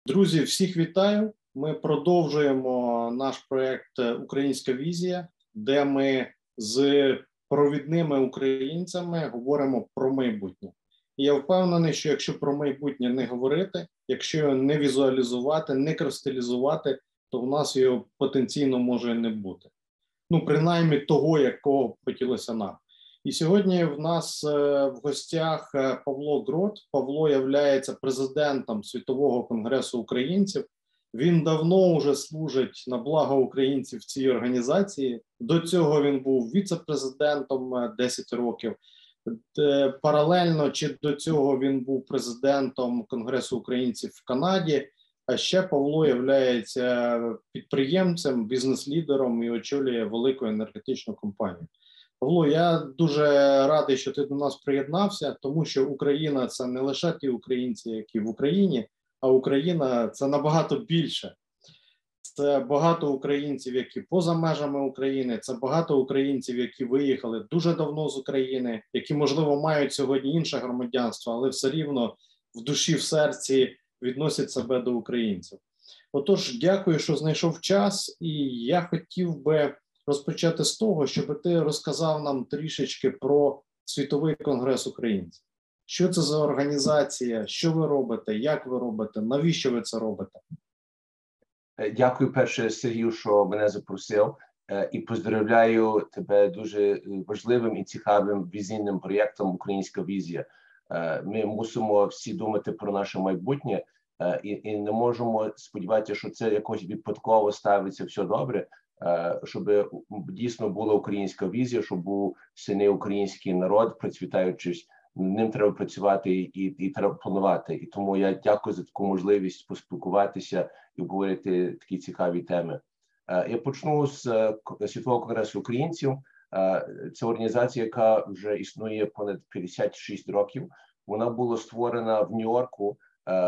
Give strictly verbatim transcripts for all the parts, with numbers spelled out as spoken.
Друзі, всіх вітаю. Ми продовжуємо наш проєкт «Українська візія», де ми з провідними українцями говоримо про майбутнє. І я впевнений, що якщо про майбутнє не говорити, якщо його не візуалізувати, не кристалізувати, то в нас його потенційно може не бути. Ну, принаймні того, якого б хотілося нам. І сьогодні в нас в гостях Павло Грот. Павло є президентом Світового конгресу українців. Він давно вже служить на благо українців в цій організації. До цього він був віце-президентом десять років. Паралельно чи до цього він був президентом Конгресу українців в Канаді. А ще Павло є підприємцем, бізнес-лідером і очолює велику енергетичну компанію. Павло, я дуже радий, що ти до нас приєднався, тому що Україна – це не лише ті українці, які в Україні, а Україна – це набагато більше. Це багато українців, які поза межами України, це багато українців, які виїхали дуже давно з України, які, можливо, мають сьогодні інше громадянство, але все рівно в душі, в серці відносять себе до українців. Отож, дякую, що знайшов час, і я хотів би розпочати з того, щоб ти розказав нам трішечки про Світовий конгрес українців. Що це за організація, що ви робите, як ви робите, навіщо ви це робите? Дякую, перше, Сергію, що мене запросив, і поздравляю тебе дуже важливим і цікавим візійним проєктом «Українська візія». Ми мусимо всі думати про наше майбутнє і, і не можемо сподіватися, що це якось випадково ставиться все добре, щоб дійсно була українська візія, щоб був сильний український народ, процвітаючись, ним треба працювати і, і треба планувати. І тому я дякую за таку можливість поспілкуватися і обговорити такі цікаві теми. Я почну з Світового конгресу українців. Це організація, яка вже існує понад п'ятдесят шість років. Вона була створена в Нью-Йорку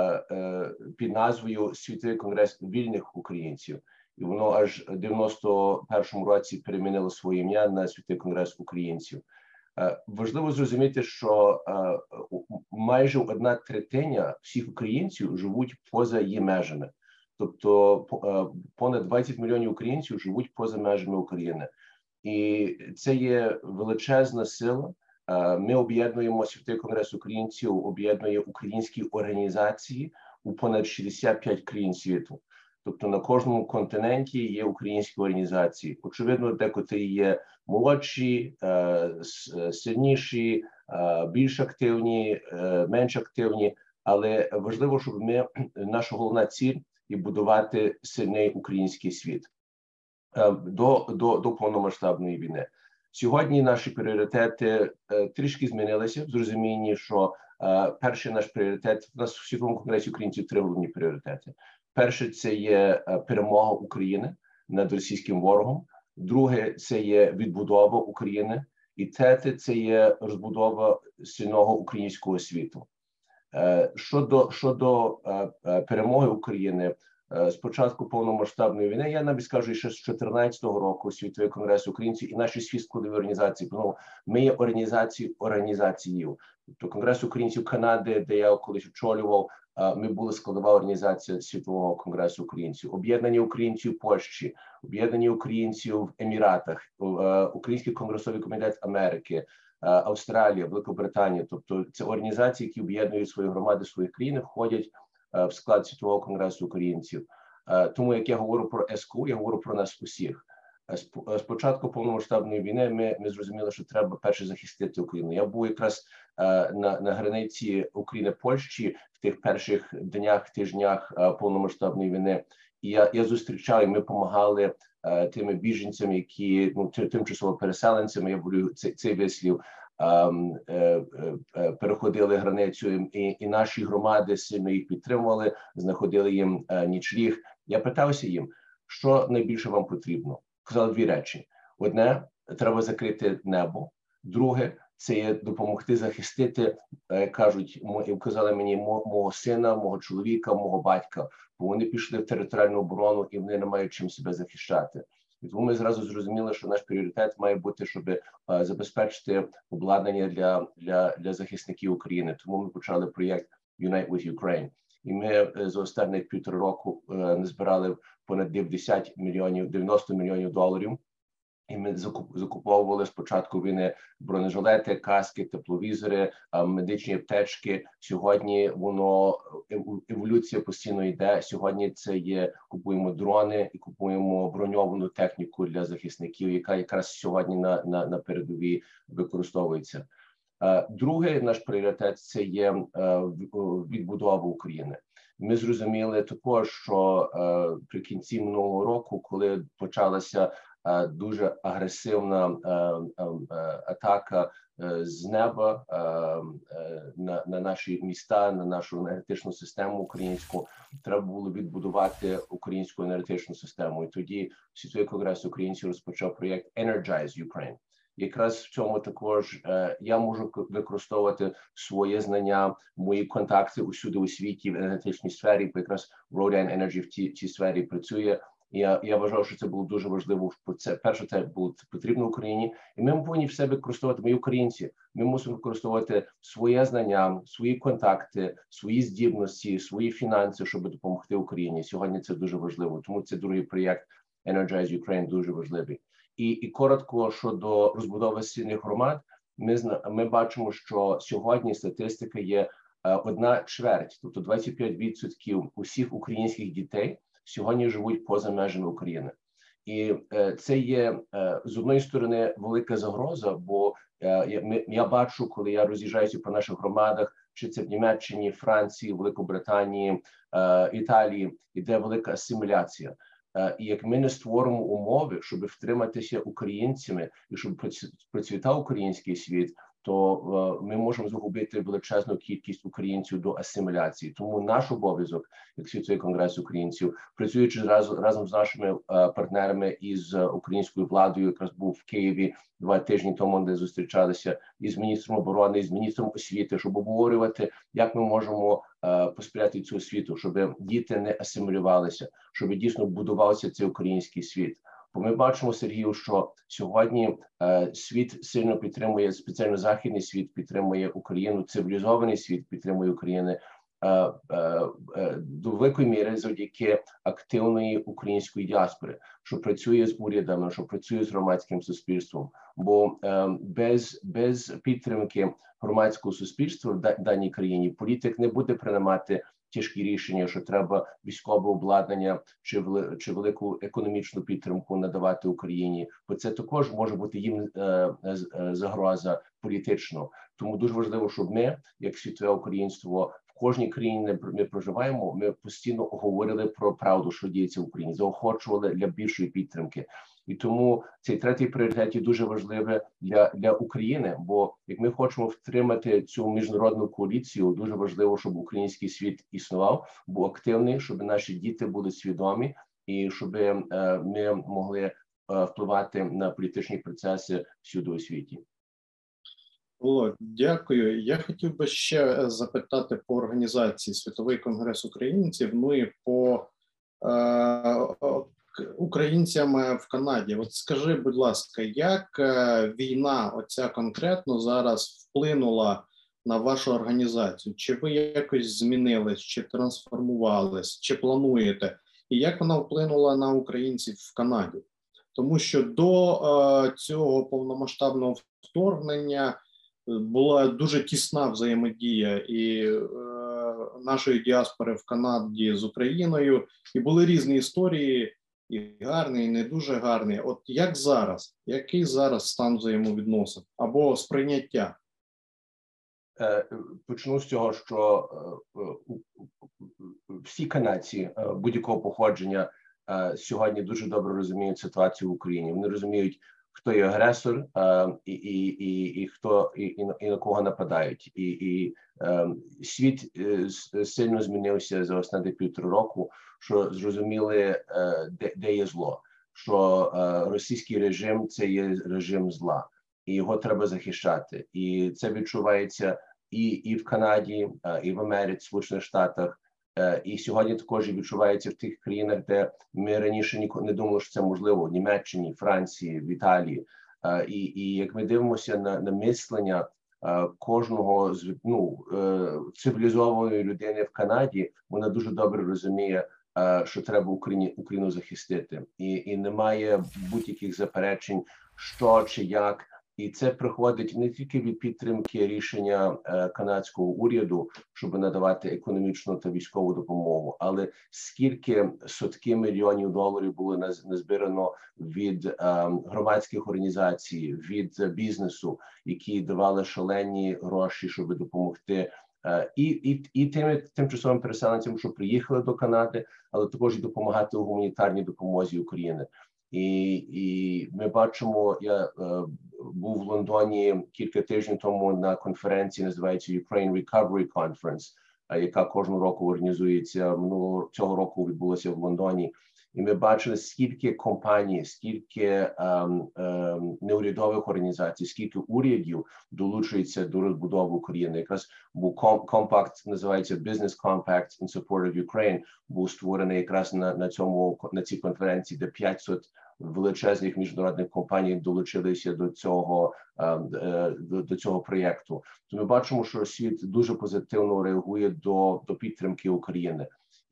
під назвою Світовий конгрес вільних українців. І воно аж в дев'яносто першому році перемінило своє ім'я на Світовий конгрес українців. Важливо зрозуміти, що майже одна третина всіх українців живуть поза її межами. Тобто понад двадцять мільйонів українців живуть поза межами України. І це є величезна сила. Ми об'єднуємо Світовий конгрес українців, об'єднує українські організації у понад шістдесят п'ять країн світу. Тобто на кожному континенті є українські організації. Очевидно, декотрі є молодші, сильніші, більш активні, менш активні. Але важливо, щоб ми, наша головна ціль – і будувати сильний український світ до, до, до повномасштабної війни. Сьогодні наші пріоритети трішки змінилися в зрозумінні, що перший наш пріоритет, у нас в Світовому конгресі українців три головні пріоритети. Перше – це є перемога України над російським ворогом. Друге – це є відбудова України. І третє – це є розбудова сильного українського світу. Щодо, щодо перемоги України, з початку повномасштабної війни, я навіть скажу, ще з дві тисячі чотирнадцятого року Світовий конгрес українців і наші свій складові організації, тому ми є організацією організацією. Тобто Конгрес українців Канади, де я колись очолював, ми були складова організація Світового конгресу українців. Об'єднані українців в Польщі, об'єднані українців в Еміратах, Український конгресовий комітет Америки, Австралія, Великобританія. Тобто це організації, які об'єднують свої громади в своїх країнах, входять в склад Світового конгресу українців. Тому, як я говорю про ес ке у, я говорю про нас усіх. З початку повномасштабної війни ми, ми зрозуміли, що треба перше захистити Україну. Я був якраз на, на границі України-Польщі в тих перших днях, тижнях повномасштабної війни. І я, я зустрічав, і ми допомагали тими біженцями, які, ну, тимчасово переселенцями, я буду цей, цей вислів, переходили границю, і, і наші громади сильно їх підтримували, знаходили їм нічліг. Я питався їм, що найбільше вам потрібно. Казали дві речі. Одне, треба закрити небо. Друге, це є допомогти захистити, кажуть, казали мені, мого сина, мого чоловіка, мого батька, бо вони пішли в територіальну оборону і вони не мають чим себе захищати. І тому ми зразу зрозуміли, що наш пріоритет має бути, щоб забезпечити обладнання для, для, для захисників України. Тому ми почали проєкт Unite with Ukraine. і ми за останніх півтора року назбирали понад дев'яносто мільйонів, дев'яносто мільйонів доларів. І ми закуповували спочатку війни бронежилети, каски, тепловізори, медичні аптечки. Сьогодні воно, еволюція постійно йде. Сьогодні це є, купуємо дрони і купуємо броньовану техніку для захисників, яка якраз сьогодні на, на, на передовій використовується. Другий наш пріоритет – це є відбудова України. Ми зрозуміли також, що при кінці минулого року, коли почалася дуже агресивна атака з неба на, на наші міста, на нашу енергетичну систему українську, треба було відбудувати українську енергетичну систему. І тоді Світовий конгрес українців розпочав проєкт Energize Ukraine. Якраз в цьому також е, я можу використовувати своє знання, мої контакти усюди у світі в енергетичній сфері, бо якраз Rodin Energy в цій, цій сфері працює. І я, я вважав, що це було дуже важливо. Це, перше, це було потрібно Україні. І ми повинні все використовувати, ми українці. Ми мусимо використовувати своє знання, свої контакти, свої здібності, свої фінанси, щоб допомогти Україні. Сьогодні це дуже важливо. Тому це другий проєкт Energize Ukraine дуже важливий. І, і коротко щодо розбудови сильних громад, ми, ми бачимо, що сьогодні статистика є е, одна чверть, тобто двадцять п'ять відсотків усіх українських дітей сьогодні живуть поза межами України. І е, це є, е, з одної сторони, велика загроза, бо е, я, ми, я бачу, коли я роз'їжджаюся по наших громадах, чи це в Німеччині, Франції, Великобританії, е, Італії, іде велика асиміляція. І як ми не створимо умови, щоб втриматися українцями і щоб процвітав український світ, то ми можемо загубити величезну кількість українців до асиміляції. Тому наш обов'язок, як Світовий конгрес українців, працюючи разом, разом з нашими партнерами із українською владою, якраз був в Києві два тижні тому, де зустрічалися із міністром оборони, із міністром освіти, щоб обговорювати, як ми можемо посприяти цю освіту, щоб діти не асимілювалися, щоб дійсно будувався цей український світ. Бо ми бачимо, Сергію, що сьогодні е, світ сильно підтримує, спеціально західний світ підтримує Україну, цивілізований світ підтримує Україну е, е, е, до великої міри завдяки активної української діаспори, що працює з урядами, що працює з громадським суспільством. Бо е, без, без підтримки громадського суспільства в даній країні політик не буде приймати тяжкі рішення, що треба військове обладнання чи, вели, чи велику економічну підтримку надавати Україні, бо це також може бути їм е, е, загроза політично. Тому дуже важливо, щоб ми, як світове українство, в кожній країні ми проживаємо, ми постійно говорили про правду, що діється в Україні, заохочували для більшої підтримки. І тому цей третій пріоритет є дуже важливий для, для України, бо як ми хочемо втримати цю міжнародну коаліцію, дуже важливо, щоб український світ існував, був активний, щоб наші діти були свідомі і щоб е, ми могли е, впливати на політичні процеси всюди у світі. Володь, дякую. Я хотів би ще запитати по організації Світовий конгрес українців, ну і по е, українцям в Канаді. От скажи, будь ласка, як війна оця конкретно зараз вплинула на вашу організацію? Чи ви якось змінились, чи трансформувались, чи плануєте? І як вона вплинула на українців в Канаді? Тому що до е, цього повномасштабного вторгнення була дуже тісна взаємодія і е, нашої діаспори в Канаді з Україною, і були різні історії, і гарний, і не дуже гарний. От як зараз? Який зараз стан взаємовідносин або сприйняття? Почну з цього, що всі канадці будь-якого походження сьогодні дуже добре розуміють ситуацію в Україні. Вони розуміють, хто є агресор і, і, і, і хто і, і на кого нападають. І, і світ сильно змінився за останні півтора року, що зрозуміли, де, де є зло, що російський режим – це є режим зла, і його треба захищати. І це відчувається і, і в Канаді, і в Америці, в Сполучених Штатах, і сьогодні також відчувається в тих країнах, де ми раніше ніколи не думали, що це можливо, в Німеччині, Франції, в Італії. І, і як ми дивимося на, на мислення кожного з ну, цивілізованої людини в Канаді, вона дуже добре розуміє, що треба Україні, Україну захистити. І, і немає будь-яких заперечень, що чи як. І це приходить не тільки від підтримки рішення е, канадського уряду, щоб надавати економічну та військову допомогу, але скільки сотки мільйонів доларів було назбирано від е, громадських організацій, від бізнесу, які давали шалені гроші, щоб допомогти е, і, і, і тим тимчасовим переселенцям, що приїхали до Канади, але також і допомагати у гуманітарній допомозі України. І, і ми бачимо, я е, був в Лондоні кілька тижнів тому на конференції, називається Ukraine Recovery Conference, е, яка кожного року організується, минулого цього року відбулося в Лондоні. І ми бачили, скільки компаній, скільки е, е, неурядових організацій, скільки урядів долучується до розбудови України. Якраз був компакт, називається Business Compact in Support of Ukraine, був створений якраз на, на, цьому, на цій конференції, де п'ятсот величезних міжнародних компаній долучилися до цього, е, до, до цього проєкту. То ми бачимо, що світ дуже позитивно реагує до, до підтримки України.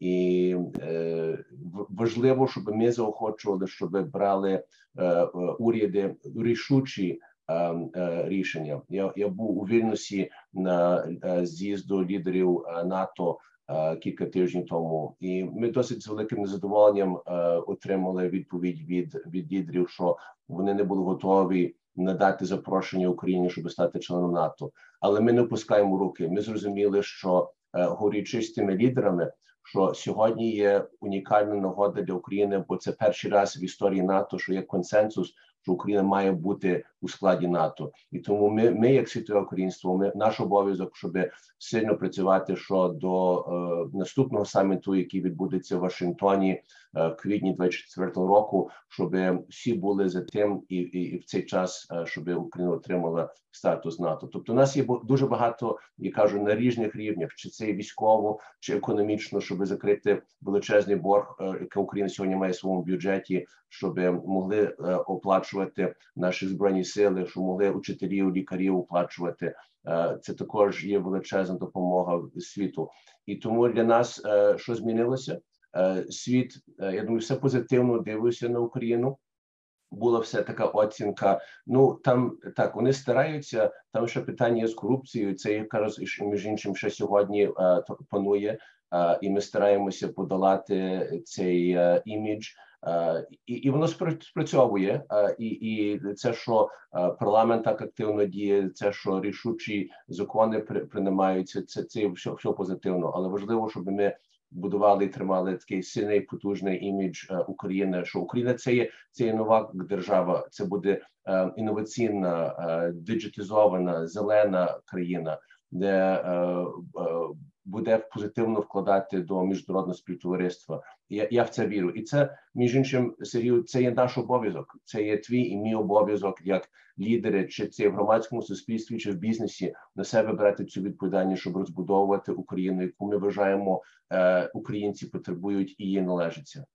І е, важливо, щоб ми заохочували, щоб брали е, уряди рішучі е, е, рішення. Я, я був у Вільнюсі на е, з'їзду лідерів е, НАТО е, кілька тижнів тому, і ми досить з великим незадоволенням е, отримали відповідь від, від лідерів, що вони не були готові надати запрошення Україні, щоб стати членом НАТО. Але ми не опускаємо руки. Ми зрозуміли, що е, говорячи з тими лідерами, що сьогодні є унікальна нагода для України, бо це перший раз в історії НАТО, що є консенсус, що Україна має бути у складі НАТО. І тому ми, ми як світове українство, ми, наш обов'язок, щоб сильно працювати, що до е, наступного саміту, який відбудеться в Вашингтоні е, в квітні двадцять четвертого року, щоб всі були за тим і, і, і в цей час, е, щоб Україна отримала статус НАТО. Тобто у нас є дуже багато, я кажу, на різних рівнях, чи це військово, чи економічно, щоб закрити величезний борг, е, який Україна сьогодні має в своєму бюджеті, щоб могли е, оплачувати наші збройні сили, щоб могли учителів, лікарів оплачувати. Е, це також є величезна допомога світу. І тому для нас, е, що змінилося? Е, світ, е, я думаю, все позитивно дивився на Україну. Була все така оцінка. Ну, там, так, вони стараються, там ще питання з корупцією, це, я кажу, між іншим, ще сьогодні е, панує, е, і ми стараємося подолати цей е, імідж. Uh, і, і воно спрацьовує, uh, і, і це, що uh, парламент так активно діє, це, що рішучі закони при, приймаються, це, це все, все позитивно. Але важливо, щоб ми будували і тримали такий сильний, потужний імідж uh, України, що Україна це є, це є нова держава, це буде uh, інноваційна, uh, диджитизована, зелена країна, де uh, uh, буде позитивно вкладати до міжнародного співтовариства. Я, я в це вірю. І це, між іншим, Сергію, це є наш обов'язок. Це є твій і мій обов'язок як лідери, чи це в громадському суспільстві, чи в бізнесі, на себе брати цю відповідальність, щоб розбудовувати Україну, яку ми вважаємо, е, українці потребують і їй належиться.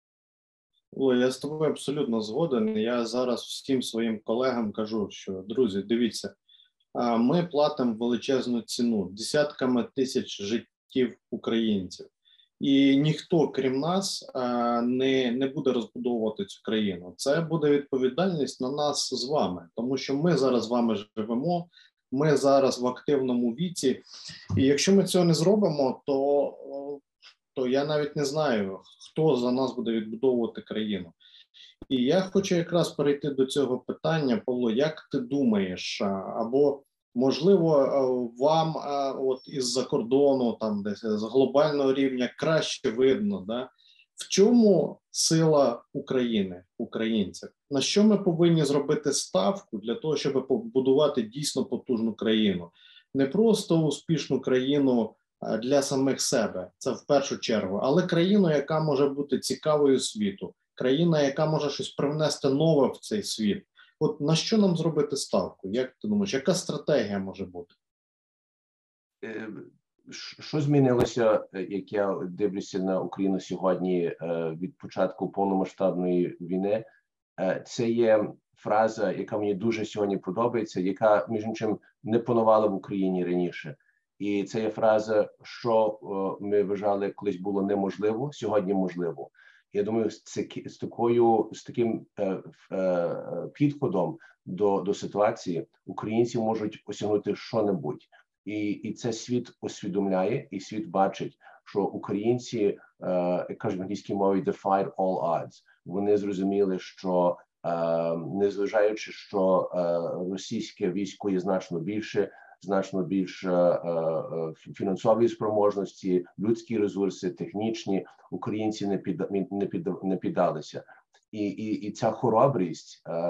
О, я з тобою абсолютно згоден. Я зараз всім своїм колегам кажу, що, друзі, дивіться, ми платимо величезну ціну десятками тисяч життів українців. І ніхто, крім нас, не, не буде розбудовувати цю країну. Це буде відповідальність на нас з вами, тому що ми зараз з вами живемо, ми зараз в активному віці. І якщо ми цього не зробимо, то, то я навіть не знаю, хто за нас буде відбудовувати країну. І я хочу якраз перейти до цього питання, Павло, як ти думаєш, або, можливо, вам от із-за кордону, там десь з глобального рівня краще видно, да? В чому сила України, українців? На що ми повинні зробити ставку для того, щоб побудувати дійсно потужну країну? Не просто успішну країну для самих себе, це в першу чергу, але країну, яка може бути цікавою світу. Країна, яка може щось привнести нове в цей світ. От на що нам зробити ставку? Як ти думаєш, яка стратегія може бути? Що змінилося, як я дивлюся на Україну сьогодні від початку повномасштабної війни? Це є фраза, яка мені дуже сьогодні подобається, яка, між іншим, не панувала в Україні раніше. І це є фраза, що ми вважали колись було неможливо, сьогодні можливо. Я думаю, з, з, такою, з таким е, е, підходом до, до ситуації українці можуть осягнути що-небудь. І, і це світ усвідомляє, і світ бачить, що українці, е, як кажуть в англійській мові, defied all odds. Вони зрозуміли, що е, незважаючи, що е, російське військо є значно більше, значно більш е, е, фінансові спроможності, людські ресурси, технічні, українці не, під, не, під, не піддалися. І, і, і ця хоробрість е,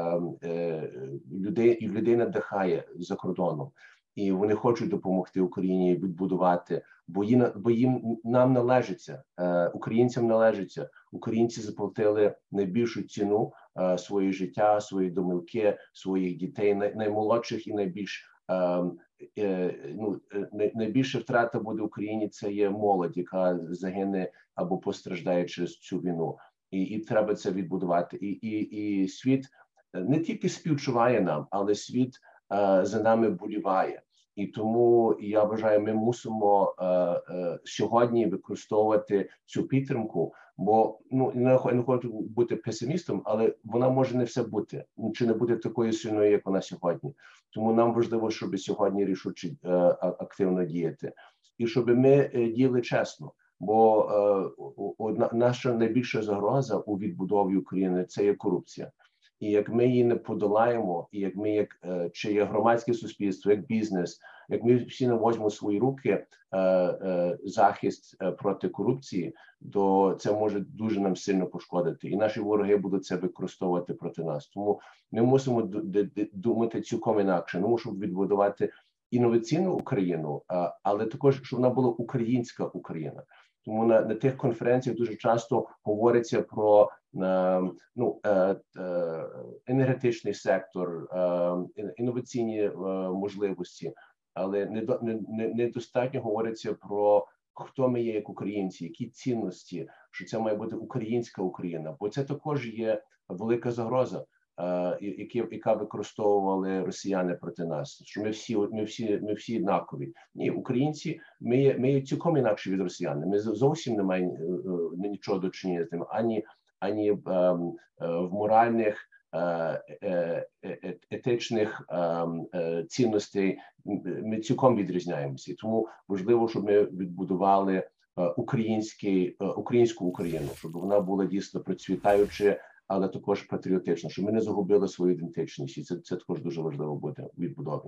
е, людей, і людей надихає за кордоном. І вони хочуть допомогти Україні відбудувати, бо їм, бо їм нам належиться, е, українцям належиться. Українці заплатили найбільшу ціну е, своє життя, свої домівки, своїх дітей, най, наймолодших і найбільш е, е, ну, найбільша втрата буде в Україні. Це є молодь, яка загине або постраждає через цю війну. І, і треба це відбудувати. І, і, і світ не тільки співчуває нам, але світ е, за нами боліває. І тому я вважаю, ми мусимо е, е, сьогодні використовувати цю підтримку, бо ну я не хочу бути песимістом, але вона може не все бути, чи не бути такою сильною, як вона сьогодні. Тому нам важливо, щоб сьогодні рішуче е, активно діяти. І щоб ми е, діяли чесно. Бо е, одна, наша найбільша загроза у відбудові України – це є корупція. І як ми її не подолаємо, і як ми, як е, чи є громадське суспільство, як бізнес, як ми всі не візьмемо в свої руки е, е, захист е, проти корупції, то це може дуже нам сильно пошкодити. І наші вороги будуть це використовувати проти нас. Тому ми мусимо думати цілком інакше. Ми мусимо відбудувати інноваційну Україну, а, але також, щоб вона була українська Україна. Тому на, на тих конференціях дуже часто говориться про е, ну, е, е, енергетичний сектор, е, інноваційні е, можливості, але недостатньо не, не говориться про хто ми є як українці, які цінності, що це має бути українська Україна, бо це також є велика загроза, е, які, яка використовували росіяни проти нас, що ми всі, ми всі, ми всі однакові. Ні, українці, ми є, ми є цілком інакші від росіян. Ми зовсім не маємо е, нічого до чинення з ним, ані, ані е, е, в моральних, е, е, е, етичних е, е, цінностей. Ми цілком відрізняємося. Тому важливо, щоб ми відбудували е, український, е, українську Україну, щоб вона була дійсно процвітаюча, але також патріотично, щоб ми не загубили свою ідентичність. І це, це також дуже важливо буде у відбудові.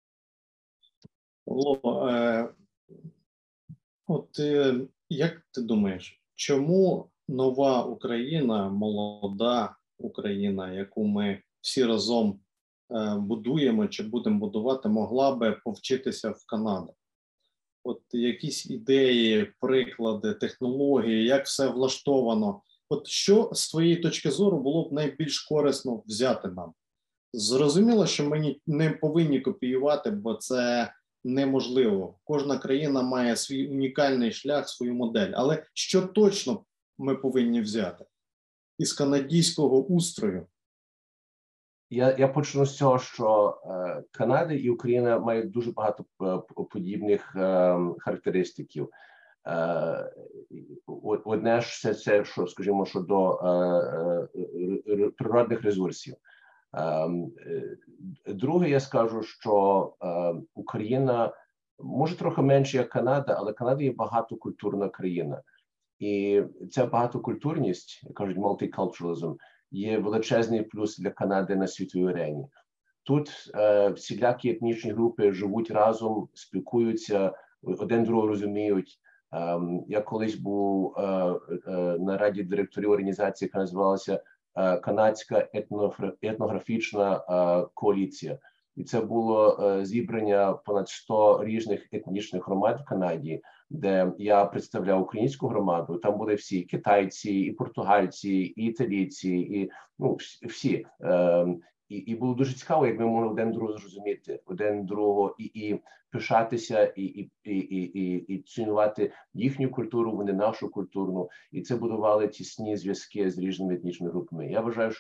Павло, е, от е, як ти думаєш, чому нова Україна, молода Україна, яку ми всі разом е, будуємо чи будемо будувати, могла би повчитися в Канаді? От якісь ідеї, приклади, технології, як все влаштовано? От що з твоєї точки зору було б найбільш корисно взяти нам? Зрозуміло, що ми не повинні копіювати, бо це неможливо. Кожна країна має свій унікальний шлях, свою модель. Але що точно ми повинні взяти із канадського устрою? Я, я почну з цього, що е, Канада і Україна мають дуже багато е, подібних е, характеристиків. Е, одне ж це, це що, скажімо, що до е, е, природних ресурсів. Е, друге, я скажу, що е, Україна може трохи менше, як Канада, але Канада є багатокультурна країна. І ця багатокультурність, як кажуть, multiculturalism, є величезний плюс для Канади на світовій арені. Тут е, всілякі етнічні групи живуть разом, спілкуються, один другого розуміють. Е, я колись був е, е, на раді директорів організації, яка називалася е, Канадська етнографічна е, коаліція. І це було е, зібрання понад сто різних етнічних громад в Канаді, де я представляв українську громаду. Там були всі китайці, і португальці, і італійці, і ну всі. Е, і, і було дуже цікаво, як ми могли один другого зрозуміти, один другого і, і пишатися, і, і, і, і, і, і цінувати їхню культуру, вони нашу культурну. І це будували тісні зв'язки з різними етнічними групами. Я вважаю, що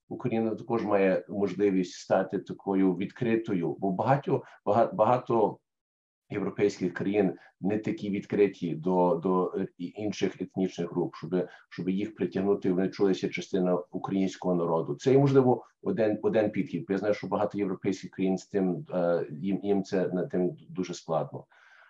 Україна також має можливість стати такою відкритою, бо багато, багато, багато європейських країн не такі відкриті до, до інших етнічних груп, щоб, щоб їх притягнути, вони чулися частина українського народу. Це, можливо, один, один підхід. Я знаю, що багато європейських країн з тим, їм, їм це на тим дуже складно.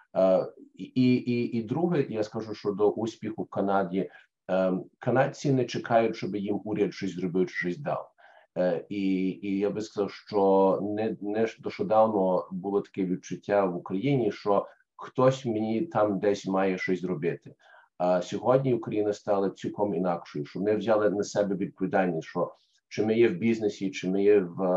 І, і, і друге, я скажу, що до успіху в Канаді, канадці не чекають, щоб їм уряд щось зробив, чи щось дав. І, і я би сказав, що не, не нещодавно було таке відчуття в Україні, що хтось мені там десь має щось зробити. А сьогодні Україна стала цілком інакшою, що ми взяли на себе відповідальність, що чи ми є в бізнесі, чи ми є в,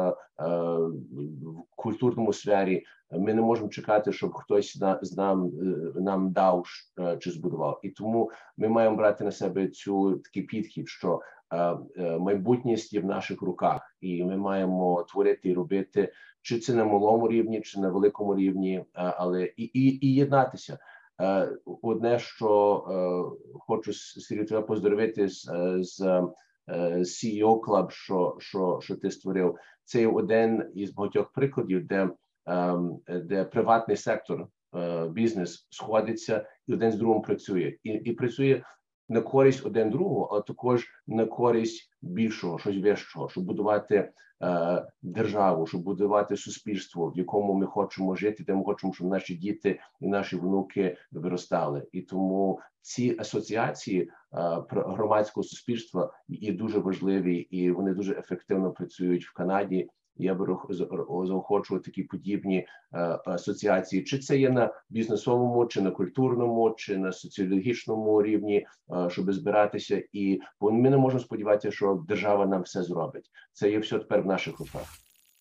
в культурному сфері, ми не можемо чекати, щоб хтось на, нам, нам дав чи збудував. І тому ми маємо брати на себе цю такий підхід, що майбутність є в наших руках, і ми маємо творити і робити, чи це на малому рівні, чи на великому рівні, але і, і, і єднатися. Одне, що хочу, Сергій, тебе поздоровити з, з сі і о Club, що, що, що ти створив. Це один із багатьох прикладів, де, де приватний сектор, бізнес сходиться і один з другим працює. І, і працює на користь один другого, але також на користь більшого, щось вищого, щоб будувати е, державу, щоб будувати суспільство, в якому ми хочемо жити, де ми хочемо, щоб наші діти і наші внуки виростали. І тому ці асоціації е, громадського суспільства є дуже важливі, і вони дуже ефективно працюють в Канаді. Я би заохочував такі подібні е, асоціації, чи це є на бізнесовому, чи на культурному, чи на соціологічному рівні, е, щоб збиратися. І бо ми не можемо сподіватися, що держава нам все зробить. Це є все тепер в наших руках.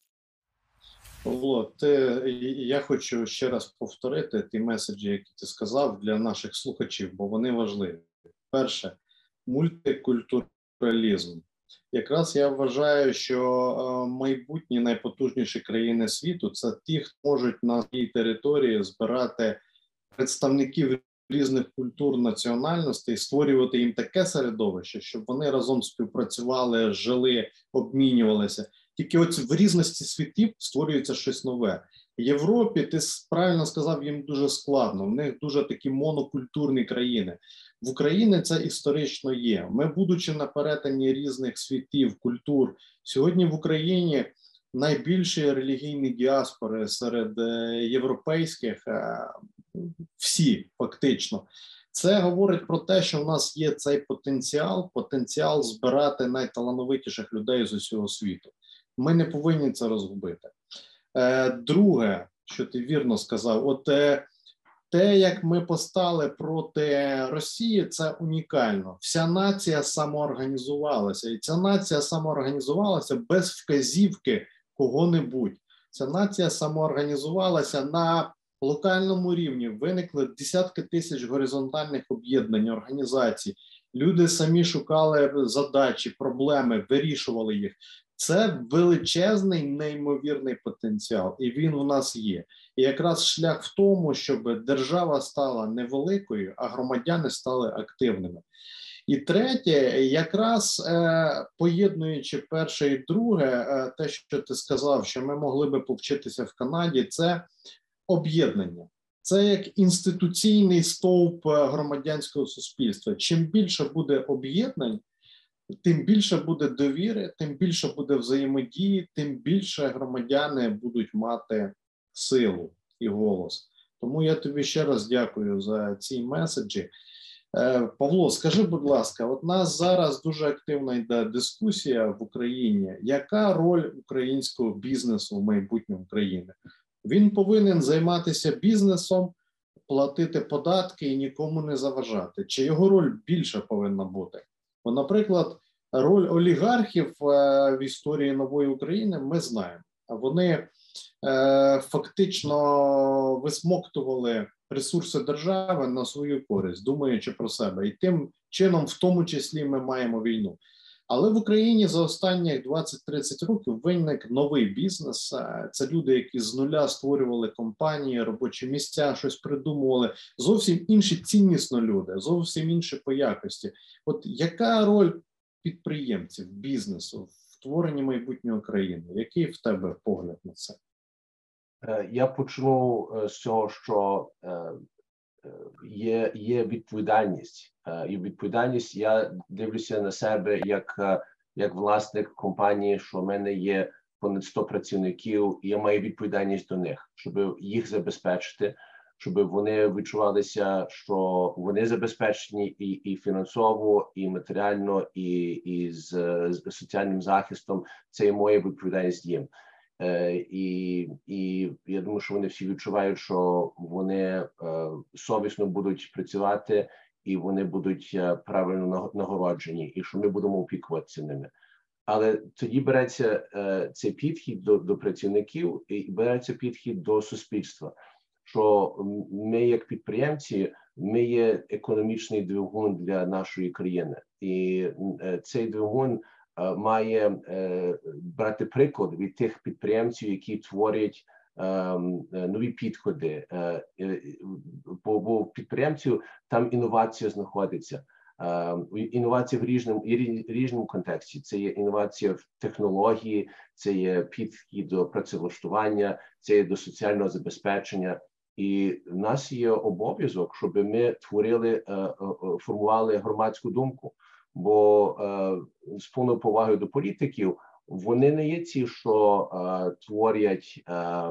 Павло, ти, я хочу ще раз повторити ті меседжі, які ти сказав для наших слухачів, бо вони важливі. Перше, мультикультуралізм. Якраз я вважаю, що майбутні найпотужніші країни світу – це ті, хто можуть на своїй території збирати представників різних культур, національностей, створювати їм таке середовище, щоб вони разом співпрацювали, жили, обмінювалися. Тільки от в різності світів створюється щось нове. В Європі, ти правильно сказав, їм дуже складно. В них дуже такі монокультурні країни. В Україні це історично є. Ми, будучи на перетині різних світів, культур, сьогодні в Україні найбільші релігійні діаспори серед європейських, всі фактично. Це говорить про те, що в нас є цей потенціал, потенціал збирати найталановитіших людей з усього світу. Ми не повинні це розгубити. Друге, що ти вірно сказав, от те, як ми постали проти Росії, це унікально. Вся нація самоорганізувалася, і ця нація самоорганізувалася без вказівки кого-небудь. Ця нація самоорганізувалася на локальному рівні, виникли десятки тисяч горизонтальних об'єднань, організацій. Люди самі шукали задачі, проблеми, вирішували їх. Це величезний, неймовірний потенціал, і він у нас є. І якраз шлях в тому, щоб держава стала невеликою, а громадяни стали активними. І третє, якраз е, поєднуючи перше і друге, е, те, що ти сказав, що ми могли би повчитися в Канаді, це об'єднання. Це як інституційний стовп громадянського суспільства. Чим більше буде об'єднань, тим більше буде довіри, тим більше буде взаємодії, тим більше громадяни будуть мати силу і голос. Тому я тобі ще раз дякую за ці меседжі. Павло, скажи, будь ласка, от у нас зараз дуже активна йде дискусія в Україні. Яка роль українського бізнесу в майбутньому країни? Він повинен займатися бізнесом, платити податки і нікому не заважати. Чи його роль більша повинна бути? Бо, наприклад, роль олігархів в історії нової України ми знаємо. Вони фактично висмоктували ресурси держави на свою користь, думаючи про себе. І тим чином, в тому числі, ми маємо війну. Але в Україні за останні двадцять-тридцять років виник новий бізнес. Це люди, які з нуля створювали компанії, робочі місця, щось придумували. Зовсім інші ціннісно люди, зовсім інші по якості. От яка роль підприємців, бізнесу в творенні майбутньої країни. Який в тебе погляд на це? Я почну з цього, що є, є відповідальність. І відповідальність, я дивлюся на себе як, як власник компанії, що в мене є понад сто працівників, і я маю відповідальність до них, щоб їх забезпечити, щоб вони відчувалися, що вони забезпечені і, і фінансово, і матеріально, і, і з, з соціальним захистом. Це є моя відповідальність їм. Е, і, і я думаю, що вони всі відчувають, що вони е, совісно будуть працювати, і вони будуть е, правильно нагороджені, і що ми будемо опікуватися ними. Але тоді береться е, цей підхід до, до працівників і береться підхід до суспільства, що ми, як підприємці, ми є економічний двигун для нашої країни. І е, цей двигун е, має е, брати приклад від тих підприємців, які творять е, нові підходи. Е, е, бо, бо в підприємців там інновація знаходиться. Інновації в різному, різному контексті. Це є інновація в технології, це є підхід до працевлаштування, це є до соціального забезпечення. І в нас є обов'язок, щоб ми творили, формували громадську думку. Бо з повною повагою до політиків, вони не є ті, що творять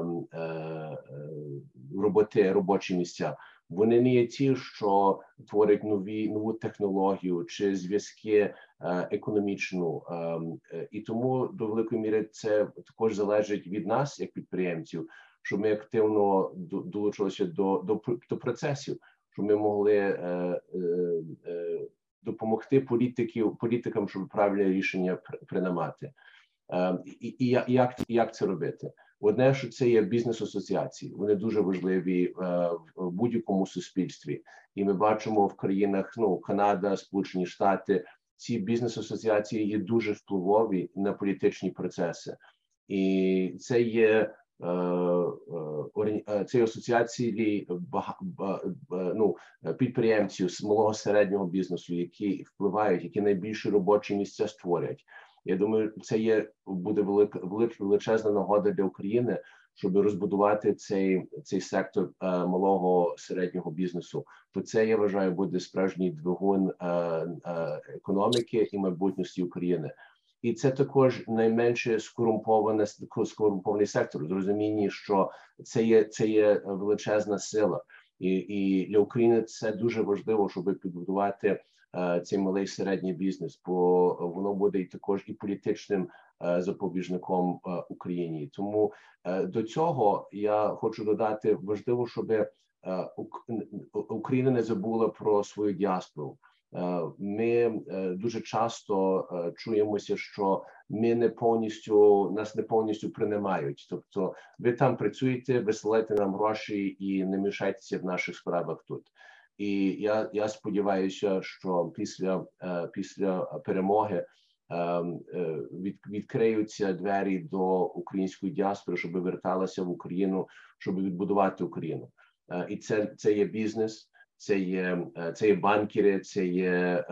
роботи, робочі місця. Вони не є ті, що творять нові, нову технологію чи зв'язки е, економічну. Е, е, і тому до великої міри це також залежить від нас, як підприємців, щоб ми активно до, долучилися до, до, до процесів, щоб ми могли е, е, е, допомогти політиків, політикам, щоб правильне рішення приймати. Е, і, і, і як, як це робити? Одне, що це є бізнес-асоціації, вони дуже важливі е, в будь-якому суспільстві. І ми бачимо в країнах, ну, Канада, Сполучені Штати, ці бізнес-асоціації є дуже впливові на політичні процеси. І це є е, е, це асоціації бага, ну, підприємців з малого середнього бізнесу, які впливають, які найбільші робочі місця створять. Я думаю, це є, буде велика, величезна нагода для України, щоб розбудувати цей, цей сектор е, малого середнього бізнесу. То це, я вважаю, буде справжній двигун е, е, економіки і майбутності України. І це також найменше скорумпований, скорумпований сектор, в розумінні, що це є, це є величезна сила. І, і для України це дуже важливо, щоб підбудувати цей малий середній бізнес, бо воно буде і також і політичним запобіжником Україні. Тому до цього я хочу додати, важливо, щоб Україна не забула про свою діаспору. Ми дуже часто чуємося, що ми не повністю, нас не повністю приймають. Тобто ви там працюєте, висилаєте нам гроші і не мішайтеся в наших справах тут. І я, я сподіваюся, що після, після перемоги від, відкриються двері до української діаспори, щоб верталася в Україну, щоб відбудувати Україну. І це, це є бізнес, це є, це є банкери, це є е,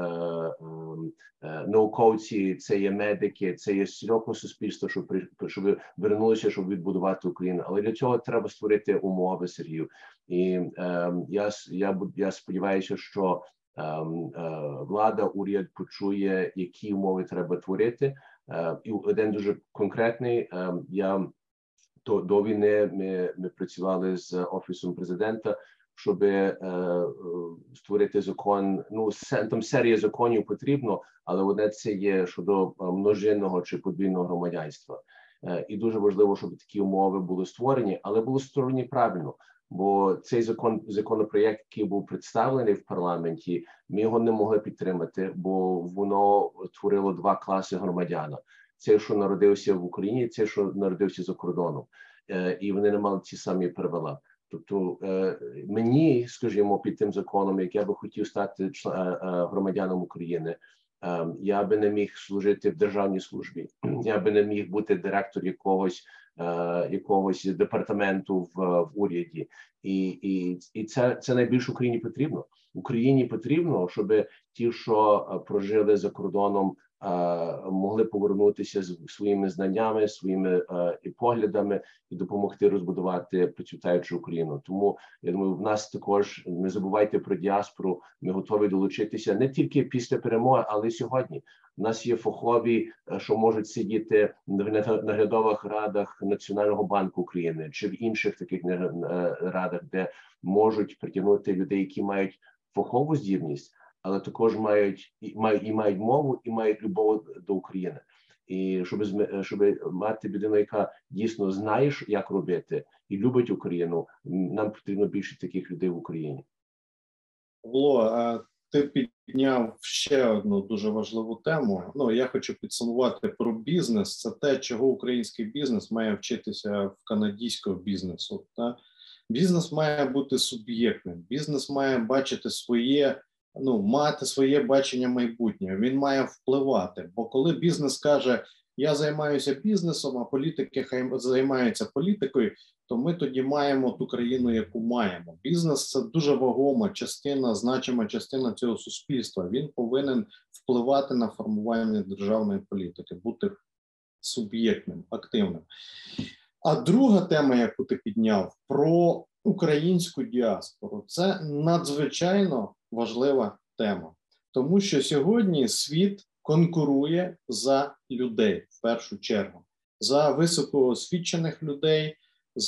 е, науковці, це є медики, це є широке суспільство, щоб, щоб вернулося, щоб відбудувати Україну. Але для цього треба створити умови, Сергію. І е, я, я, я сподіваюся, що е, е, влада, уряд почує, які умови треба творити. Е, і один дуже конкретний, е, я до, до війни ми, ми працювали з Офісом президента, щоб е, створити закон. Ну, там серія законів потрібно, але одне це є щодо множинного чи подвійного громадянства. Е, і дуже важливо, щоб такі умови були створені, але були створені правильно. Бо цей закон, законопроєкт, який був представлений в парламенті, ми його не могли підтримати, бо воно творило два класи громадян. Цей, що народився в Україні, цей, що народився за кордоном. Е, і вони не мали ті самі правила. Тобто е, мені, скажімо, під тим законом, як я би хотів стати член, е, громадянином України, е, я би не міг служити в державній службі, я би не міг бути директор якогось, е, якогось департаменту в, в уряді. І, і, і це, це найбільше Україні потрібно. Україні потрібно, щоб ті, що прожили за кордоном могли повернутися з своїми знаннями, своїми і поглядами і допомогти розбудувати процвітаючу Україну. Тому я думаю, в нас також не забувайте про діаспору. Ми готові долучитися не тільки після перемоги, але й сьогодні. У нас є фахові, що можуть сидіти в наглядових радах Національного банку України чи в інших таких радах, де можуть притягнути людей, які мають фахову здібність, але також мають і мають і мають мову, і мають любов до України. І щоб щоб мати людину, яка дійсно знає, як робити, і любить Україну, нам потрібно більше таких людей в Україні. Павло, ти підняв ще одну дуже важливу тему. Ну, я хочу підсумувати про бізнес. Це те, чого український бізнес має вчитися в канадського бізнесу. Та? Бізнес має бути суб'єктним. Бізнес має бачити своє, ну, мати своє бачення майбутнього. Він має впливати. Бо коли бізнес каже, я займаюся бізнесом, а політики хай займаються політикою, то ми тоді маємо ту країну, яку маємо. Бізнес – це дуже вагома частина, значима частина цього суспільства. Він повинен впливати на формування державної політики, бути суб'єктним, активним. А друга тема, яку ти підняв, про українську діаспору, це надзвичайно важлива тема. Тому що сьогодні світ конкурує за людей, в першу чергу. За високоосвічених людей,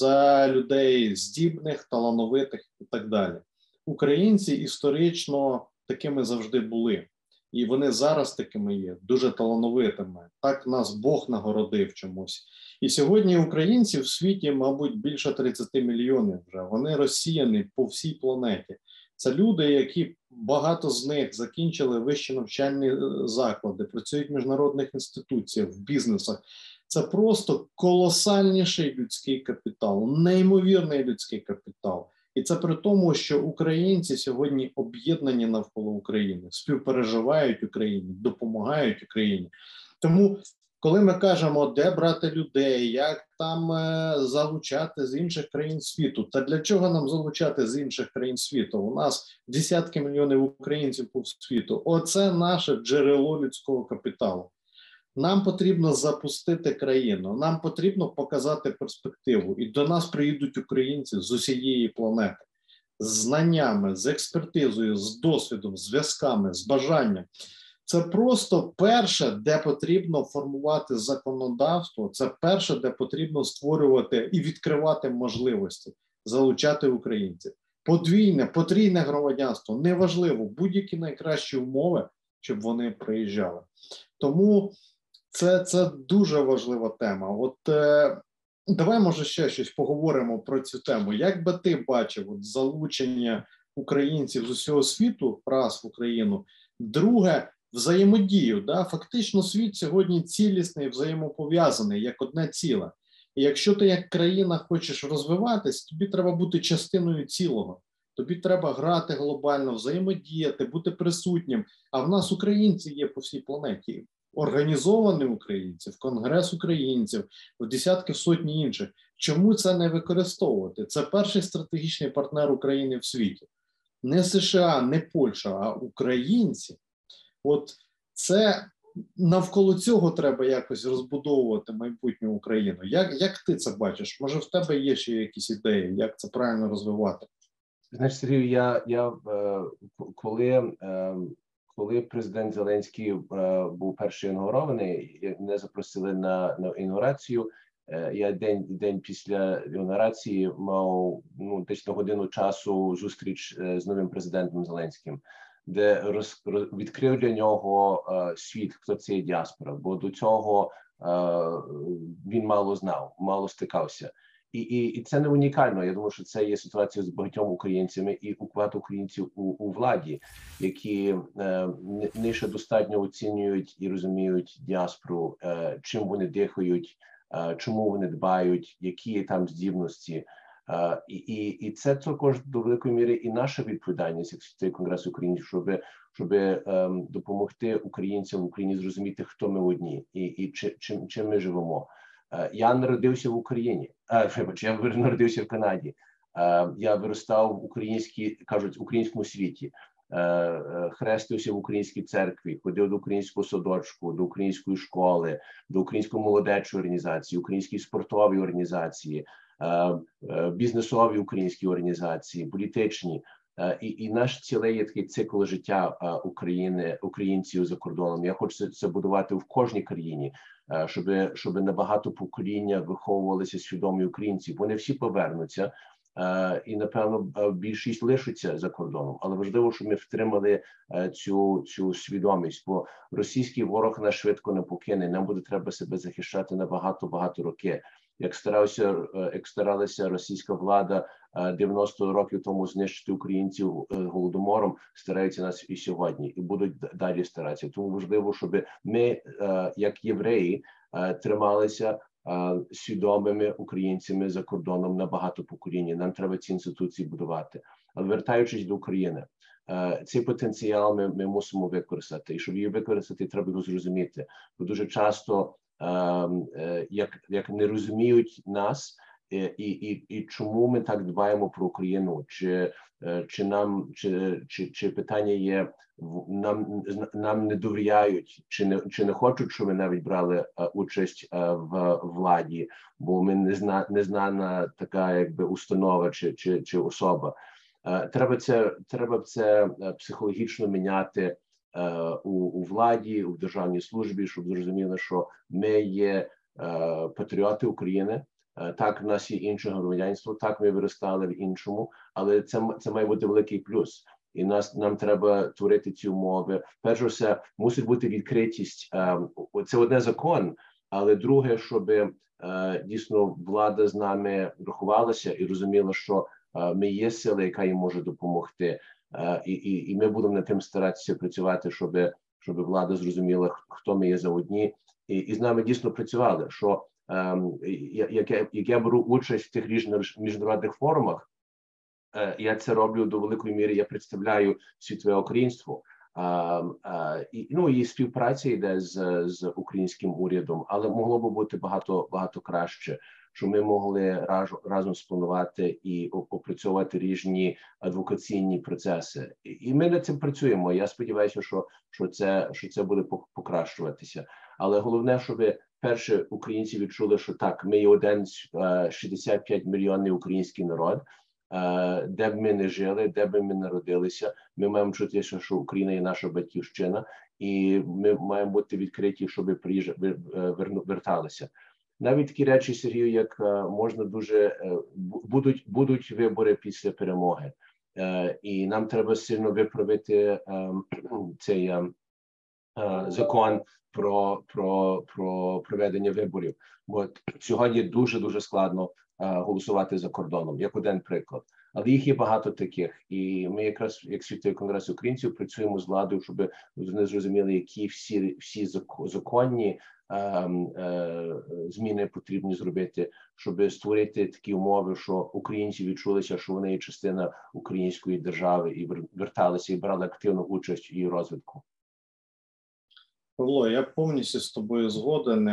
за людей здібних, талановитих і так далі. Українці історично такими завжди були. І вони зараз такими є, дуже талановитими. Так нас Бог нагородив чомусь. І сьогодні українців в світі, мабуть, більше тридцяти мільйонів вже. Вони розсіяні по всій планеті. Це люди, які, багато з них закінчили вищі навчальні заклади, працюють в міжнародних інституціях, в бізнесах. Це просто колосальніший людський капітал, неймовірний людський капітал. І це при тому, що українці сьогодні об'єднані навколо України, співпереживають Україні, допомагають Україні. Тому, коли ми кажемо, де брати людей, як там е, залучати з інших країн світу, та для чого нам залучати з інших країн світу? У нас десятки мільйонів українців по світу. Оце наше джерело людського капіталу. Нам потрібно запустити країну, нам потрібно показати перспективу. І до нас приїдуть українці з усієї планети. З знаннями, з експертизою, з досвідом, з зв'язками, з бажанням. Це просто перше, де потрібно формувати законодавство, це перше, де потрібно створювати і відкривати можливості, залучати українців. Подвійне, потрійне громадянство, неважливо, будь-які найкращі умови, щоб вони приїжджали. Тому це, це дуже важлива тема. От е, давай, може, ще щось поговоримо про цю тему. Як би ти бачив от, залучення українців з усього світу раз в Україну? Друге, взаємодію. Да? Фактично світ сьогодні цілісний, взаємопов'язаний, як одне ціле. І якщо ти як країна хочеш розвиватись, тобі треба бути частиною цілого. Тобі треба грати глобально, взаємодіяти, бути присутнім. А в нас українці є по всій планеті. Організовані українці, в Конгрес українців, в десятки, в сотні інших. Чому це не використовувати? Це перший стратегічний партнер України в світі. Не США, не Польща, а українці. От це навколо цього треба якось розбудовувати майбутню Україну. Як, як ти це бачиш? Може, в тебе є ще якісь ідеї, як це правильно розвивати? Знаєш, Сергію, я, я коли, коли президент Зеленський був перший інаугурований, мене запросили на, на інаугурацію. Я день, день після інаугурації мав ну, десь на годину часу зустріч з новим президентом Зеленським, де роз, роз, відкрив для нього е, світ, хто це є діаспора, бо до цього е, він мало знав, мало стикався. І, і, і це не унікально. Я думаю, що це є ситуація з багатьом українцями і багато українців у, у владі, які е, не ще достатньо оцінюють і розуміють діаспору, е, чим вони дихають, е, чому вони дбають, які є там здібності. Uh, і, і, і це також до великої міри і наша відповідальність, як цей Конгрес українців, щоб, щоб um, допомогти українцям в Україні зрозуміти, хто ми одні і, і чи, чим, чим ми живемо. Uh, я народився в Україні, uh, я народився в Канаді, uh, я виростав в українській, кажуть, українському світі. хрестився в українській церкві, ходив до українського садочку, до української школи, до української молодечої організації, української спортової організації, бізнесові українські організації, політичні. І, і наш цілий є такий цикл життя України, українців за кордоном. Я хочу це будувати в кожній країні, щоб, щоб на багато покоління виховувалися свідомі українці. Вони всі повернуться, і, напевно, більшість лишиться за кордоном. Але важливо, щоб ми втримали цю, цю свідомість, бо російський ворог нас швидко не покине. Нам буде треба себе захищати на багато-багато років. Як старався, як старалася російська влада дев'яносто років тому знищити українців голодомором, стараються нас і сьогодні, і будуть далі старатися. Тому важливо, щоб ми, як євреї, трималися свідомими українцями за кордоном на багато поколінь. Нам треба ці інституції будувати. Але вертаючись до України, цей потенціал ми, ми мусимо використати. І щоб її використати, треба його зрозуміти. Бо дуже часто Як, як не розуміють нас і, і, і чому ми так дбаємо про Україну, чи, чи нам чи, чи, чи питання є, нам, нам не довіряють, чи не, чи не хочуть, щоб ми навіть брали участь в владі, бо ми не зна, незнана така якби установа чи, чи, чи особа. Треба це, треба це психологічно міняти У, у владі, у державній службі, щоб зрозуміли, що ми є е, патріоти України, е, так, в нас є інше громадянство, так, ми виростали в іншому, але це, це має бути великий плюс. І нас, нам треба творити ці умови. Перш за все, мусить бути відкритість. Е, це одне закон, але друге, щоб е, дійсно влада з нами рахувалася і розуміла, що е, ми є сила, яка їм може допомогти. Uh, і, і, і ми будемо над тим старатися працювати, щоб, щоб влада зрозуміла, хто ми є за одні, і, і з нами дійсно працювали, що um, як, я, як я беру участь в тих різних міжнародних форумах, uh, я це роблю до великої міри, я представляю світове українство, uh, uh, і, ну, і співпраця йде з, з українським урядом, але могло б бути багато, багато краще, що ми могли раз, разом спланувати і опрацьовувати різні адвокаційні процеси. І ми над цим працюємо. Я сподіваюся, що, що, це, що це буде покращуватися. Але головне, щоб перше українці відчули, що так, ми є один шістдесят п'ять мільйонний український народ, де б ми не жили, де б ми народилися, ми маємо чути, що Україна є наша батьківщина, і ми маємо бути відкриті, щоб верталися. Навіть такі речі, Сергію, як можна дуже, будуть, будуть вибори після перемоги. І нам треба сильно виправити цей закон про, про, про проведення виборів. Бо сьогодні дуже-дуже складно голосувати за кордоном, як один приклад. Але їх є багато таких. І ми якраз, як Світовий конгрес українців, працюємо з владою, щоб вони зрозуміли, які всі, всі законні зміни потрібні зробити, щоб створити такі умови, що українці відчулися, що вони є частина української держави і верталися і брали активну участь у її розвитку. Павло, я повністю з тобою згоден.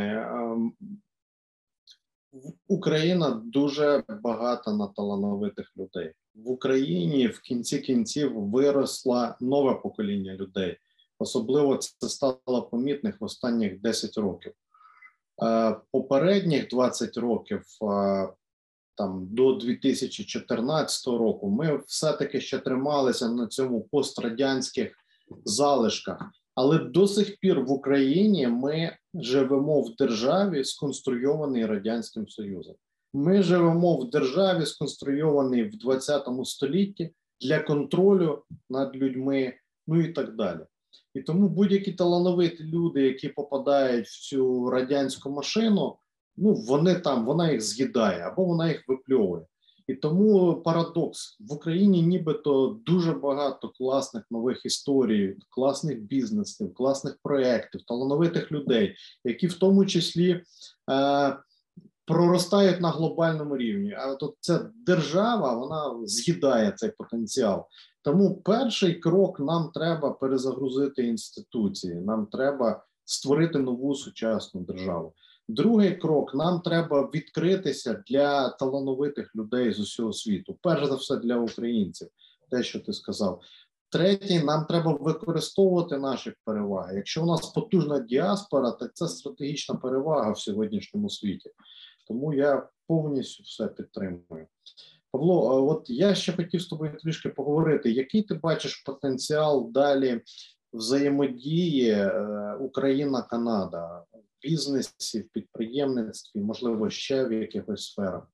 Україна дуже багата на талановитих людей. В Україні в кінці кінців виросло нове покоління людей. Особливо це стало помітних в останніх десять років. Попередніх двадцять років, там, до дві тисячі чотирнадцятого року, ми все-таки ще трималися на цьому пострадянських залишках. Але до сих пір в Україні ми живемо в державі, сконструйованій Радянським Союзом. Ми живемо в державі, сконструйованій в двадцятому столітті для контролю над людьми, ну і так далі. І тому будь-які талановиті люди, які попадають в цю радянську машину, ну вони там, вона їх з'їдає або вона їх випльовує. І тому парадокс. В Україні нібито дуже багато класних нових історій, класних бізнесів, класних проєктів, талановитих людей, які в тому числі е, проростають на глобальному рівні. А тут ця держава, вона з'їдає цей потенціал. Тому перший крок, нам треба перезагрузити інституції, нам треба створити нову сучасну державу. Другий крок, нам треба відкритися для талановитих людей з усього світу. Перш за все для українців, те, що ти сказав. третє, нам треба використовувати наші переваги. Якщо у нас потужна діаспора, так це стратегічна перевага в сьогоднішньому світі. Тому я повністю все підтримую. Павло, от я ще хотів з тобою трішки поговорити. Який ти бачиш потенціал далі взаємодії Україна-Канада в бізнесі, в підприємництві, можливо, ще в якихось сферах?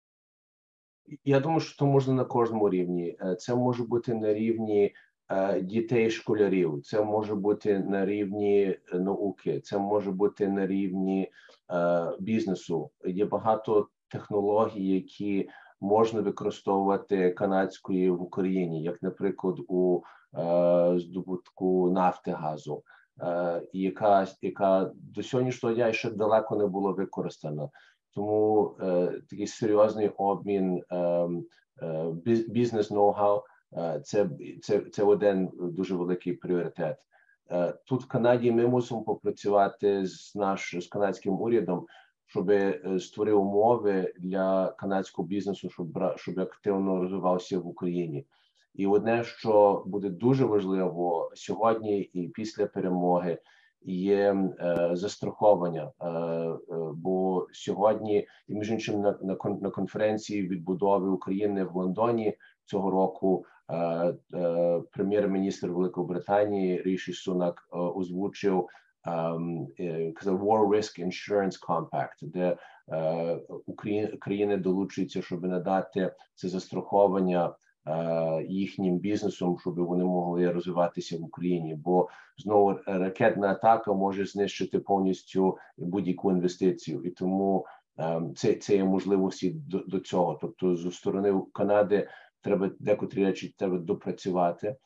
Я думаю, що це можна на кожному рівні. Це може бути на рівні дітей-школярів, це може бути на рівні науки, це може бути на рівні бізнесу. Є багато технологій, які можна використовувати канадської в Україні, як, наприклад, у здобутку нафти, газу, яка, яка до сьогоднішнього дня ще далеко не була використана. Тому е, такий серйозний обмін е, е, бізнес ноу-хау е, це, це, це один дуже великий пріоритет. Е, тут в Канаді ми мусимо попрацювати з, наш, з канадським урядом, щоб створити умови для канадського бізнесу, щоб, щоб активно розвивався в Україні. І одне, що буде дуже важливо сьогодні і після перемоги, є е, застраховання, е, е, бо сьогодні, і між іншим на, на, на конференції відбудови України в Лондоні цього року е, е, прем'єр-міністр Великобританії Ріші Сунак е, озвучив е, казав War Risk Insurance Compact, де е, Україна, країни долучуються, щоб надати це застраховання їхнім бізнесом, щоб вони могли розвиватися в Україні, бо знову ракетна атака може знищити повністю будь-яку інвестицію, і тому це, це є можливості до, до цього. Тобто зі сторони Канади треба декотрі речі треба допрацювати,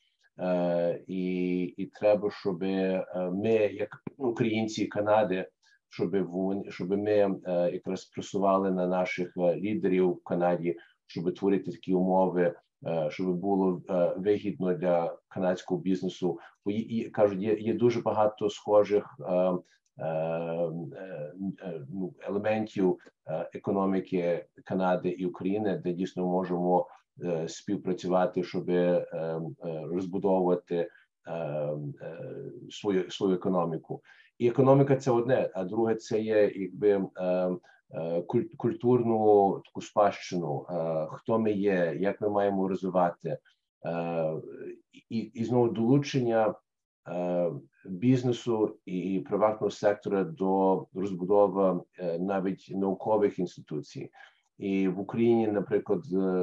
і, і треба, щоб ми, як українці Канади, щоб, щоб ми якраз просували на наших лідерів в Канаді, щоб творити такі умови, щоб було вигідно для канадського бізнесу. Бо і, кажуть, є, є дуже багато схожих е, е, ну, елементів економіки Канади і України, де дійсно можемо е, співпрацювати, щоб е, розбудовувати е, е, свою, свою економіку. І економіка – це одне, а друге – це є якби е, культурну таку спадщину, хто ми є, як ми маємо розвивати, і, і знову долучення бізнесу і приватного сектора до розбудови навіть наукових інституцій. І в Україні, наприклад,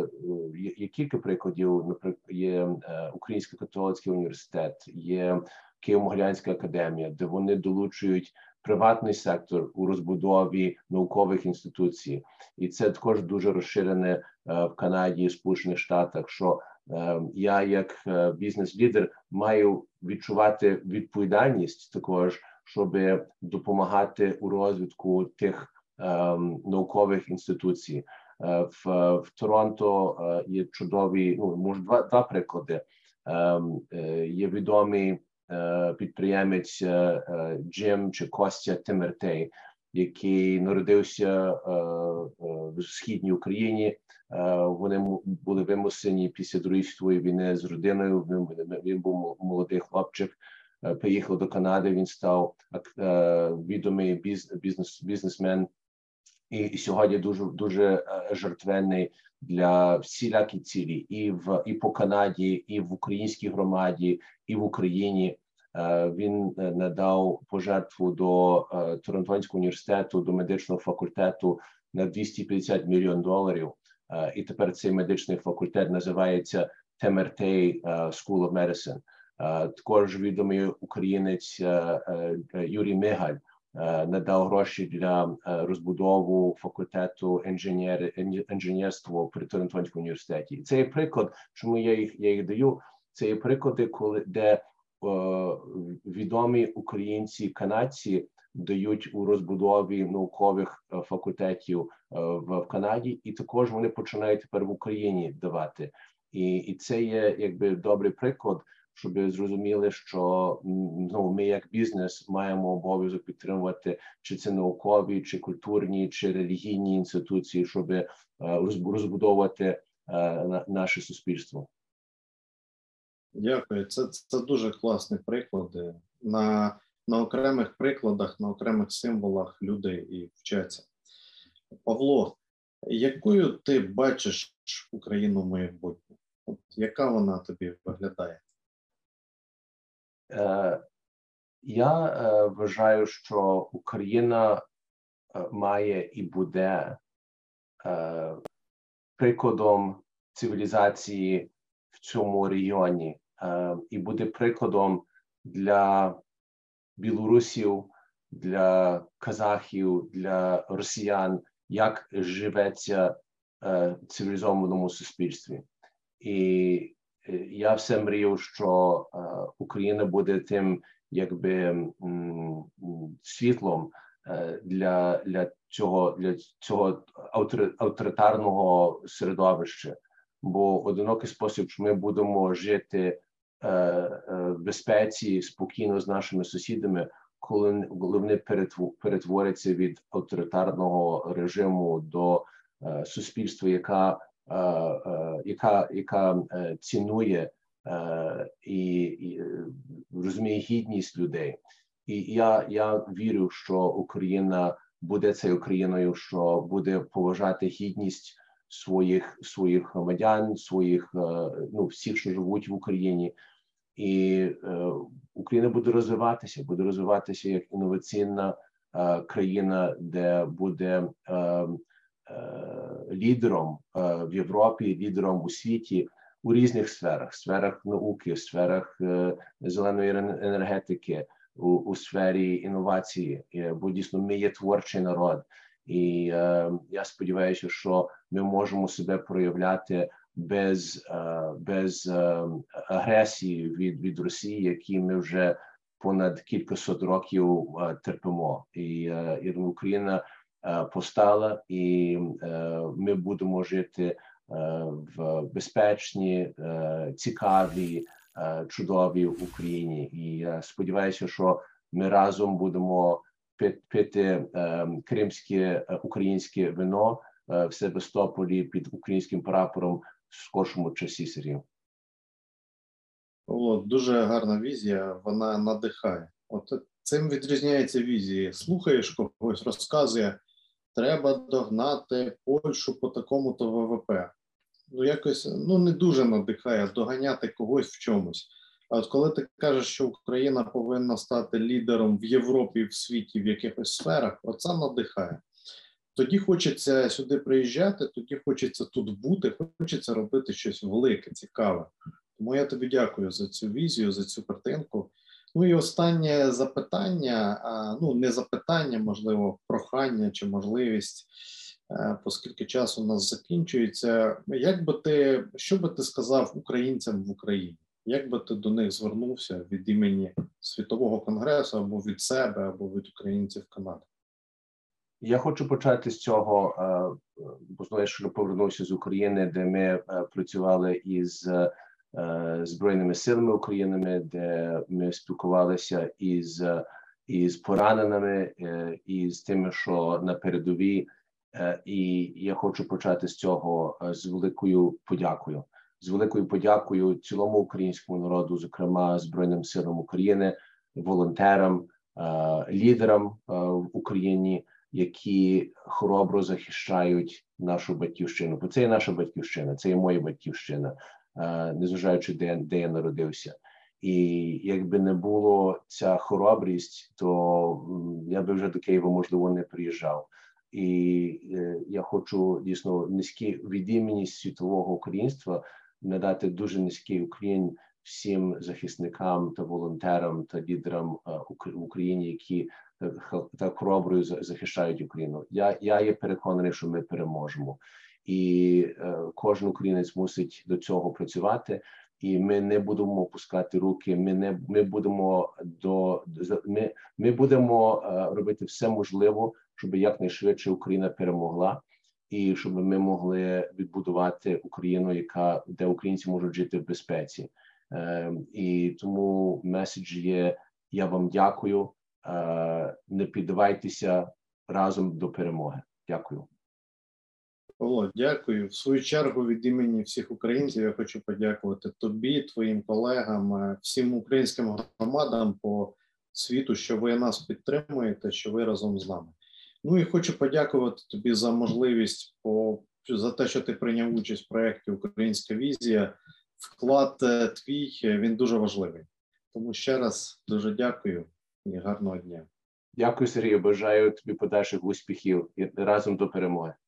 є кілька прикладів. Наприклад, є Український католицький університет, є Києво-Могилянська академія, де вони долучують приватний сектор у розбудові наукових інституцій. І це також дуже розширене е, в Канаді і Сполучених Штатах, що е, я як е, бізнес-лідер маю відчувати відповідальність також, щоб допомагати у розвитку тих е, наукових інституцій. Е, в, в Торонто е, є чудові, ну, може, два, два приклади. Е, е, є відомий підприємець Джим чи Костя Тимертей, який народився в Східній Україні. Вони були вимушені після Другої світової війни з родиною. Він був молодий хлопчик, приїхав до Канади, він став відомий бізнес, бізнесмен і сьогодні дуже, дуже жертвенний для всілякі цілі і в і по Канаді, і в українській громаді, і в Україні. Він надав пожертву до Торонтонського університету, до медичного факультету на двісті п'ятдесят мільйонів доларів. І тепер цей медичний факультет називається Темертей School of Medicine. Також відомий українець Юрій Мигаль надав гроші для розбудову факультету інженер, інженерства при Торонтонському університеті. Це є приклад, чому я їх, я їх даю, це є приклади, коли, де о, відомі українці, канадці дають у розбудові наукових факультетів в, в Канаді, і також вони починають тепер в Україні давати. І, і це є якби добрий приклад, щоб зрозуміли, що ну, ми як бізнес маємо обов'язок підтримувати чи це наукові, чи культурні, чи релігійні інституції, щоб розбудовувати наше суспільство. Дякую. Це, це дуже класні приклади. На, на окремих прикладах, на окремих символах люди і вчаться. Павло, якою ти бачиш Україну майбутнє? От яка вона тобі виглядає? Е, я е, вважаю, що Україна е, має і буде е, прикладом цивілізації в цьому регіоні, е, і буде прикладом для білорусів, для казахів, для росіян, як живеться е, в цивілізованому суспільстві. І е, я все мрію, що е, Україна буде тим, якби м, світлом е, для, для цього, для цього авторитарного середовища. Бо одинокий спосіб, що ми будемо жити е, е, в безпеці, спокійно з нашими сусідами, коли, коли вони перетворяться від авторитарного режиму до е, суспільства, яка, е, е, яка, яка е, цінує е, і, і розуміє гідність людей. І я, я вірю, що Україна буде цією Україною, що буде поважати гідність своїх, своїх громадян, своїх, ну, всіх, що живуть в Україні. І е, Україна буде розвиватися, буде розвиватися як інноваційна е, країна, де буде е, е, лідером е, в Європі, лідером у світі у різних сферах, сферах науки, сферах е, зеленої енергетики, у, у сфері інновації. Бо дійсно ми є творчий народ. І е, я сподіваюся, що ми можемо себе проявляти без, е, без е, агресії від, від Росії, які ми вже понад кількасот років е, терпимо. І, е, і Україна е, постала, і е, ми будемо жити е, в безпечній, е, цікавій, е, чудовій Україні. І я сподіваюся, що ми разом будемо пити е, кримське е, українське вино е, в Севастополі під українським прапором в скоршому часі, Сергій. О, дуже гарна візія, вона надихає. От цим відрізняється візії. Слухаєш когось, розказує, треба догнати Польщу по такому-то ВВП. Ну, якось, ну, не дуже надихає доганяти когось в чомусь. А от коли ти кажеш, що Україна повинна стати лідером в Європі, в світі, в якихось сферах, оце надихає. Тоді хочеться сюди приїжджати, тоді хочеться тут бути, хочеться робити щось велике, цікаве. Тому я тобі дякую за цю візію, за цю картинку. Ну і останнє запитання, ну не запитання, можливо, прохання чи можливість, оскільки час у нас закінчується. Як би ти, що би ти сказав українцям в Україні? Як би ти до них звернувся від імені Світового конгресу або від себе, або від українців Канади? Я хочу почати з цього, бо знаєш, що повернувся з України, де ми працювали із Збройними силами України, де ми спілкувалися із, із пораненими, із тими, що на передовій. І я хочу почати з цього з великою подякою. З великою подякою цілому українському народу, зокрема Збройним силам України, волонтерам, лідерам в Україні, які хоробро захищають нашу батьківщину. Бо це є наша батьківщина, це є моя батьківщина, незважаючи де, де я народився. І якби не було ця хоробрість, то я би вже до Києва, можливо, не приїжджав. І е, я хочу дійсно низький від імені світового українства надати дуже низький уклін всім захисникам та волонтерам та лідерам е, в Україні, які так, так хоробро захищають Україну. Я, я є переконаний, що ми переможемо. І е, кожен українець мусить до цього працювати. І ми не будемо опускати руки. Ми не ми будемо до ми, ми будемо е, робити все можливе, щоб якнайшвидше Україна перемогла, і щоб ми могли відбудувати Україну, яка де українці можуть жити в безпеці. Е, і тому меседж є: я вам дякую. Е, не піддавайтеся, разом до перемоги. Дякую. Павло, дякую. В свою чергу від імені всіх українців я хочу подякувати тобі, твоїм колегам, всім українським громадам по світу, що ви нас підтримуєте, що ви разом з нами. Ну і хочу подякувати тобі за можливість, по, за те, що ти прийняв участь в проєкті «Українська візія». Вклад твій, він дуже важливий. Тому ще раз дуже дякую і гарного дня. Дякую, Сергію. Бажаю тобі подальших успіхів і разом до перемоги.